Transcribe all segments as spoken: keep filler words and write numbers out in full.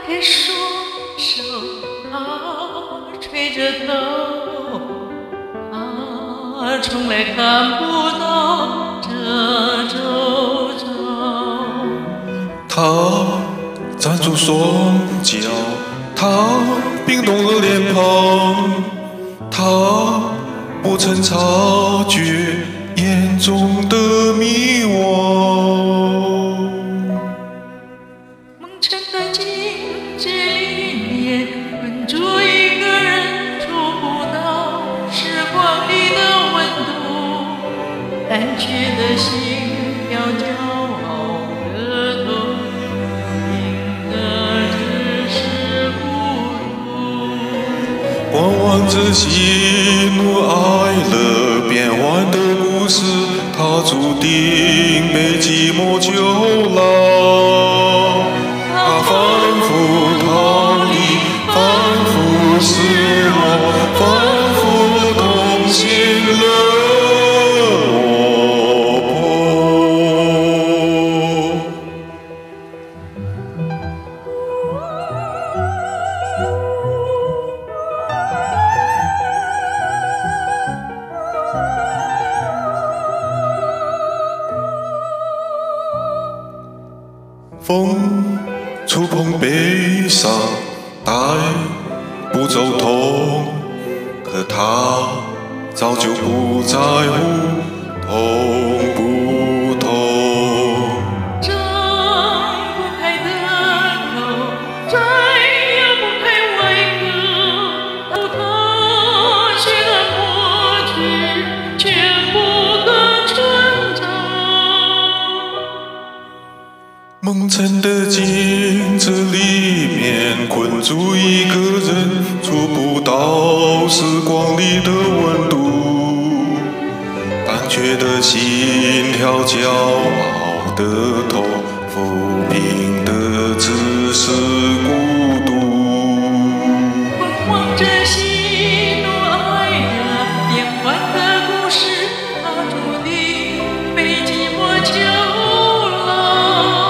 的双手啊，垂着头啊，从来看不到这周遭。 他站住双脚，他冰冻了脸庞，他不曾察觉眼中的迷惘。 蒙尘的镜子里面，困住一个人，触不到时光里的温度，胆怯的心跳，骄傲的头，赢的只是孤独。 观望着喜怒哀乐变幻的故事，他注定被寂寞囚牢。他反复逃离，反复失落，反复痛醒了我魄。风触碰悲伤，带不走痛，可他早就不在乎痛不痛。 张不开的口，再咬不开外壳，他学的过去，全部的成长。 蒙尘的镜子里面，困住一个人，触不到时光里的温度。胆怯的心跳，骄傲的头，抚平的只是孤独。 观望着喜怒哀乐变幻的故事，他注定被寂寞囚牢。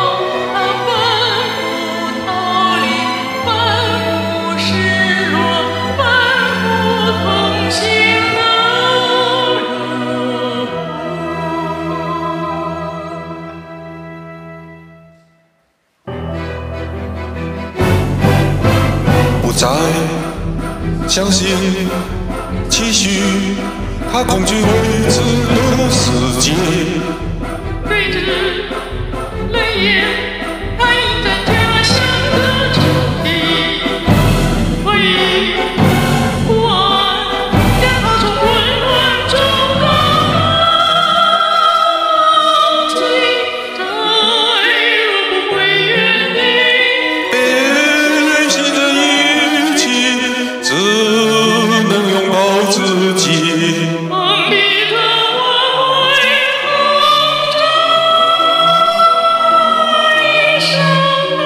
不再相信期许，他恐惧未知的世界。 对着泪眼，他映着家乡的土地，回忆不安，让他从混乱中刚起，再也不会原地。 别任性的一起，只能拥抱自己。 梦里的我会哼着悲伤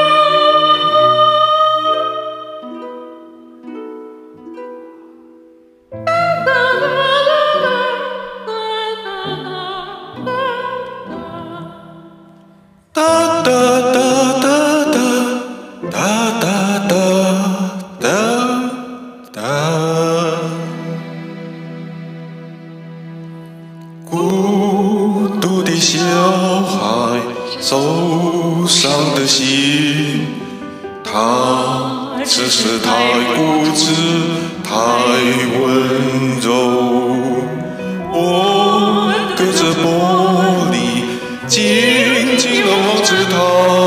哒哒哒哒哒哒哒哒哒哒。孤独的小孩，受伤的心，他只是太固执，太温柔。我隔着玻璃，静静地望着他。